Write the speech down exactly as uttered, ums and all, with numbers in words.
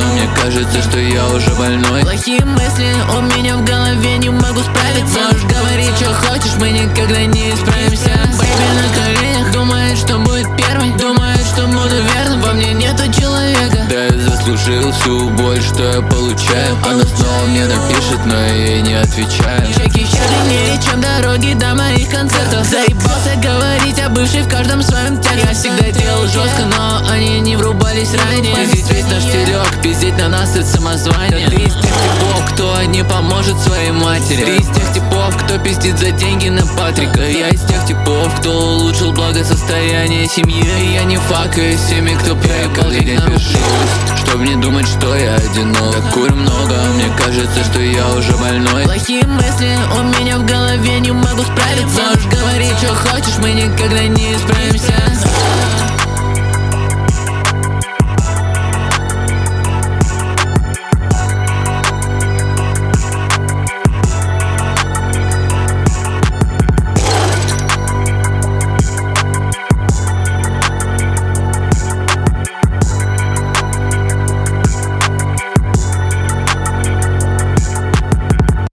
мне кажется, что я уже больной. Плохие мысли у меня в голове, не могу справиться. Можешь говорить, что хочешь, мы никогда не исправимся. Бэйби на коленях, думает, что будет первой, думает, что буду верным, во мне нету человека. Да, я заслужил всю боль, что я получаю. Она снова мне напишет, но я ей не отвечаю. Чеки еще длиннее, чем дороги до моих концертов. Заебался говорить о бывшей в каждом своем тяге. Я всегда делал жестко, но они не врубались ранее. Пиздить весь наш телек, пиздить на нас это самозвание. Ты из тех типов, кто не поможет своей матери. Ты из тех типов, кто пиздит за деньги на Патрика. Я из тех типов, кто улучшил благосостояние семьи. И я не факаюсь с теми, кто проебал. Я не пишусь, чтоб не думать, что я одинок. Так курю много, мне кажется, что я уже больной. Плохие мысли у меня в голове, не могу справиться. Можешь говорить, что хочешь, мы никогда не исправимся.